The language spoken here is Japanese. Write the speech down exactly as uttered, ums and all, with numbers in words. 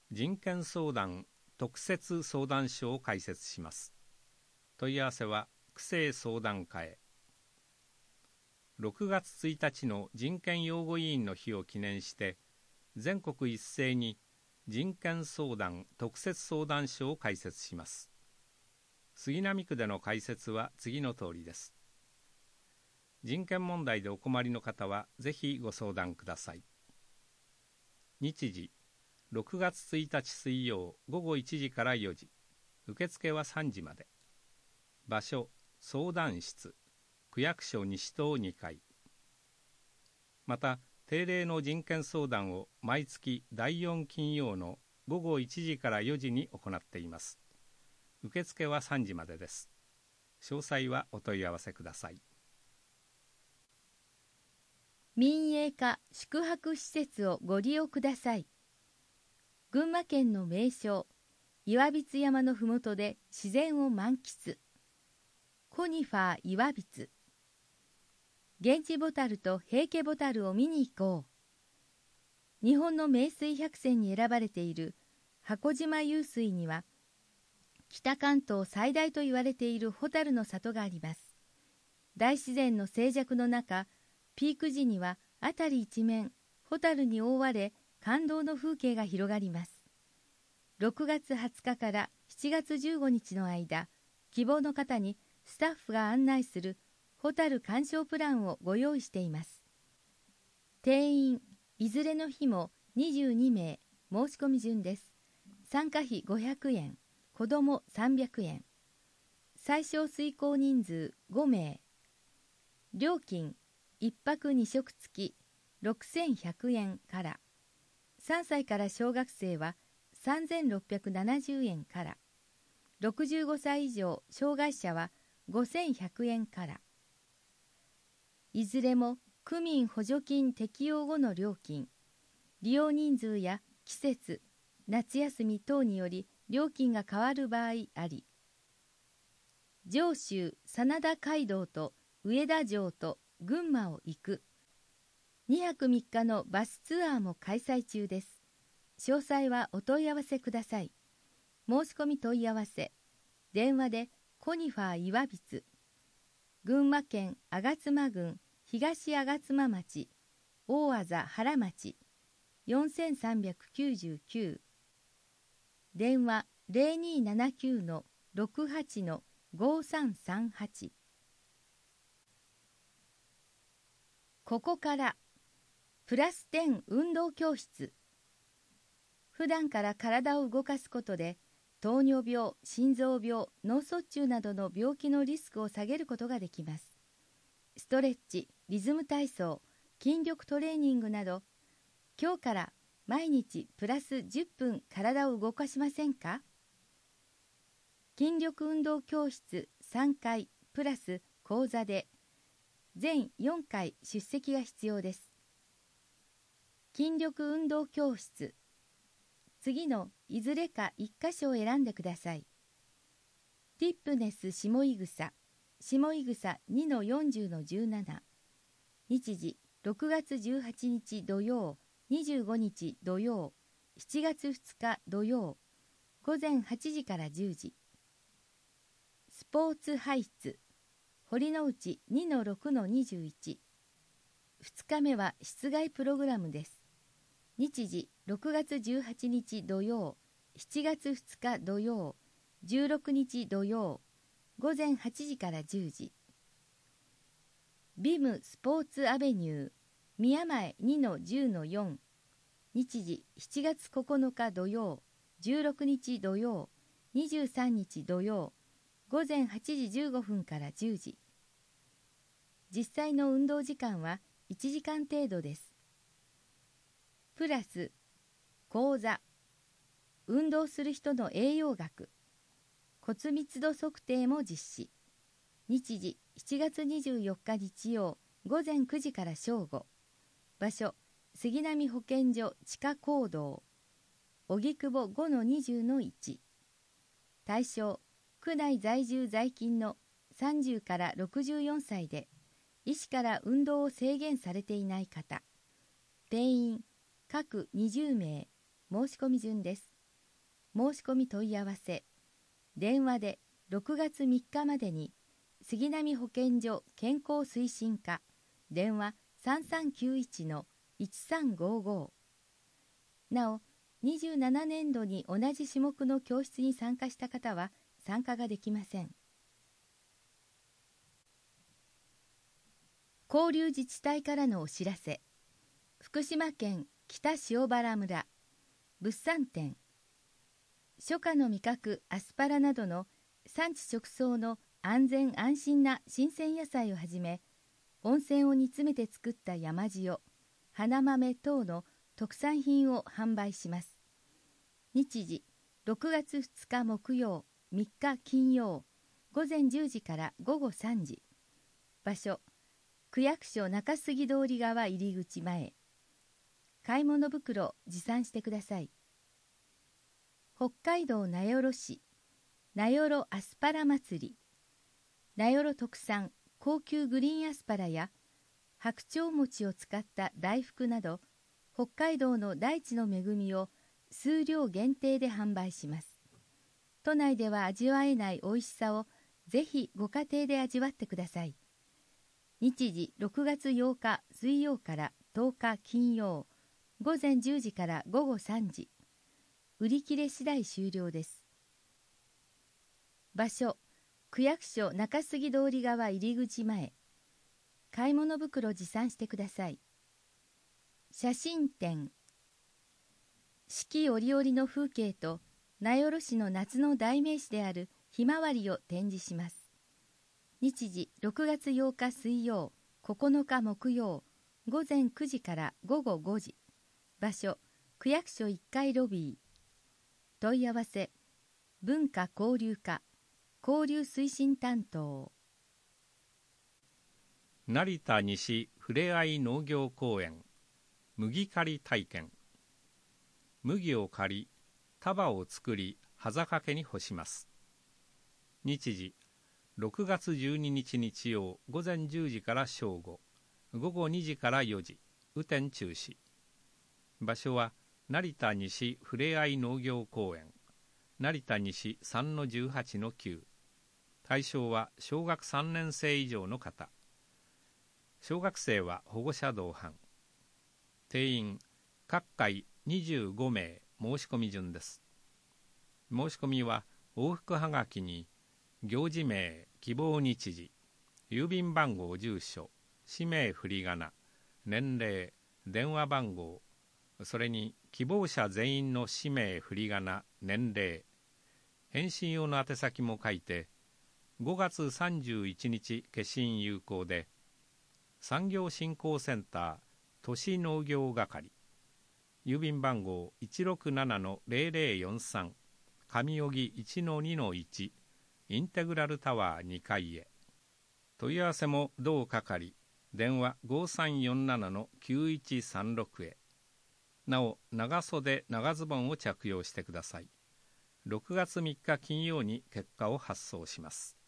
人権相談特設相談所を開設します。問い合わせは区政相談課へ。ろくがつついたちの人権擁護委員の日を記念して、全国一斉に人権相談特設相談所を開設します。杉並区での開設は次の通りです。人権問題でお困りの方はぜひご相談ください。日時、ろくがつついたち水曜午後いちじからよじ、受付はさんじまで。場所、相談室、区役所西棟にかい。また、定例の人権相談を毎月だいよん金曜の午後いちじからよじに行っています。受付はさんじまでです。詳細はお問い合わせください。 民営化宿泊施設をご利用ください。群馬県の名所、岩櫃山のふもとで自然を満喫。コニファー岩櫃。現地ボタルと平家ボタルを見に行こう。日本の名水百選に選ばれている箱島湧水には、北関東最大と言われているホタルの里があります。大自然の静寂の中、ピーク時には辺り一面、ホタルに覆われ、感動の風景が広がります。ろくがつはつかからしちがつじゅうごにちの間、希望の方にスタッフが案内するホタル鑑賞プランをご用意しています。定員、いずれの日もにじゅうにめい、申し込み順です。参加費ごひゃくえん、子どもさんびゃくえん。最小遂行人数ごめい。料金、いっぱくにしょく付きろくせんひゃくえんから。さんさいから小学生はさんぜんろっぴゃくななじゅうえんから。ろくじゅうごさい以上障害者はごせんひゃくえんから。いずれも区民補助金適用後の料金、利用人数や季節、夏休み等により料金が変わる場合あり、上州真田街道と上田城と群馬を行くにはくみっかのバスツアーも開催中です。詳細はお問い合わせください。申し込み問い合わせ、電話でコニファー岩櫃、群馬県吾妻郡東吾妻町、大字原町、よんさんきゅうきゅう、電話 ゼロにーななきゅうのろくはちのごさんさんはち。ここからプラスじゅう運動教室。普段から体を動かすことで糖尿病、心臓病、脳卒中などの病気のリスクを下げることができます。ストレッチ、リズム体操、筋力トレーニングなど、今日から毎日プラスじゅっぷん体を動かしませんか？筋力運動教室さんかいプラス講座で全よんかい出席が必要です。筋力運動教室、次のいずれかいっかしょを選んでください。ティップネス下井草、下井草 にのよんじゅうのじゅうなな。日時ろくがつじゅうはちにち土曜、にじゅうごにち土曜、しちがつふつか土曜、ごぜんはちじからじゅうじ。スポーツハイツ、堀之内 にのろくのにじゅういち。ふつかめは室外プログラムです。日時ろくがつじゅうはちにち土曜、しちがつふつか土曜、じゅうろくにち土曜、ごぜんはちじからじゅうじ。ビムスポーツアベニュー、宮前 にのじゅうのよん。日時しちがつここのか土曜、じゅうろくにち土曜、にじゅうさんにち土曜、ごぜんはちじじゅうごふんからじゅうじ。実際の運動時間はいちじかん程度です。プラス、講座、運動する人の栄養学、骨密度測定も実施。日時しちがつにじゅうよっか日曜、ごぜんくじから正午。場所、杉並保健所地下講堂、荻窪 ごのにじゅうのいち。対象、区内在住在勤のさんじゅうからろくじゅうよんさいで、医師から運動を制限されていない方。定員、各にじゅうめい、申し込み順です。 申し込み問い合わせ、電話でろくがつみっかまでに杉並保健所健康推進課、電話 さんさんきゅういちのいちさんごご。なお、にじゅうななねんどに同じ種目の教室に参加した方は参加ができません。交流自治体からのお知らせ。福島県北塩原村物産展、初夏の味覚アスパラなどの産地直送の安全安心な新鮮野菜をはじめ、温泉を煮詰めて作った山塩、花豆等の特産品を販売します。日時ろくがつふつか木曜、みっか金曜、ごぜんじゅうじからごごさんじ。場所、区役所中杉通り側入り口前。買い物袋持参してください。北海道名寄市名寄アスパラ祭り。名寄特産高級グリーンアスパラや白鳥餅を使った大福など、北海道の大地の恵みを数量限定で販売します。都内では味わえない美味しさをぜひご家庭で味わってください。日時ろくがつようか水曜からとおか金曜、ごぜんじゅうじからごごさんじ。売り切れ次第終了です。場所、区役所中杉通り側入り口前。買い物袋持参してください。写真展、四季折々の風景と名寄市の夏の代名詞であるひまわりを展示します。日時ろくがつようか水曜、ここのか木曜、ごぜんくじからごごごじ。場所、区役所いっかいロビー。問い合わせ、文化交流課交流推進担当。 成田西ふれあい農業公園麦刈り体験。麦を刈り、束を作り、はざかけに干します。日時ろくがつじゅうににち日曜、ごぜんじゅうじから正午、ごごにじからよじ、雨天中止。場所は成田西ふれあい農業公園成田西 さんのじゅうはちのきゅう。対象は小学さんねんせい以上の方。小学生は保護者同伴。定員各回にじゅうごめい、申し込み順です。申し込みは往復はがきに行事名、希望日時、郵便番号、住所、氏名、振り仮名、年齢、電話番号、それに希望者全員の氏名、振り仮名、年齢、返信用の宛先も書いて、ごがつさんじゅういちにち消印有効で、産業振興センター都市農業係、郵便番号 いちろくななのぜろぜろよんさん、上荻 いちのにのいち、インテグラルタワーにかいへ。問い合わせも同係、電話ごさんよんななのきゅういちさんろくへ。なお、長袖長ズボンを着用してください。ろくがつみっか金曜に結果を発送します。